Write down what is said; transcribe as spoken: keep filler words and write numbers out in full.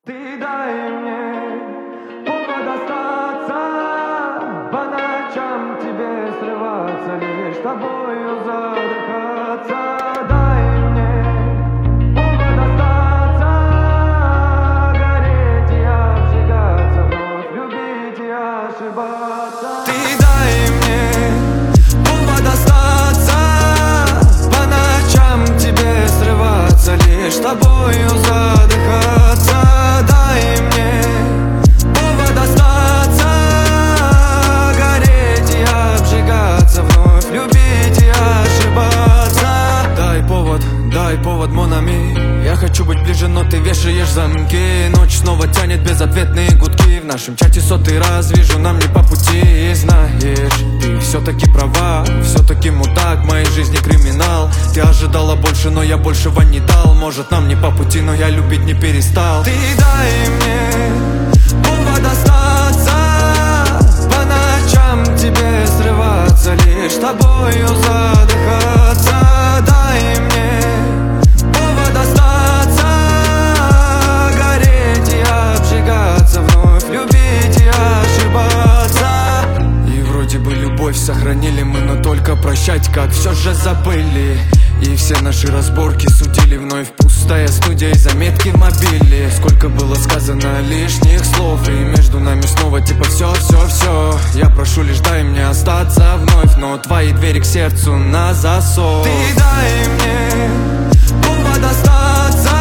Ты дай мне повод остаться, по ночам тебе срываться, лишь тобою задыхаться. Дай мне повод остаться, гореть и обжигаться, вновь любить и ошибаться. Ты дай мне повод остаться, по ночам тебе срываться, лишь тобою задыхаться. Дай мне повод остаться, гореть и обжигаться, вновь любить и ошибаться. Дай повод, дай повод, mon ami. Я хочу быть ближе, но ты вешаешь замки. Ночь снова тянет безответные гудки. В нашем чате сотый раз вижу, нам не по пути. И знаешь, ты все-таки права, все-таки мудак, в моей жизни криминал. Ты ожидала больше, но я большего не дал. Может, нам не по пути, но я любить не перестал. Ты дай мне повод остаться, по ночам тебе срываться, лишь тобою задыхаться. Дай мне повод остаться, гореть и обжигаться, вновь любить и ошибаться. И вроде бы любовь сохранили мы, но только прощать как все же забыли. И все наши разборки судили, вновь пустая студия и заметки в мобиле. Сколько было сказано лишних слов, и между нами снова типа все, все, все. Я прошу лишь дай мне остаться вновь, но твои двери к сердцу на засов. Ты дай мне повод остаться,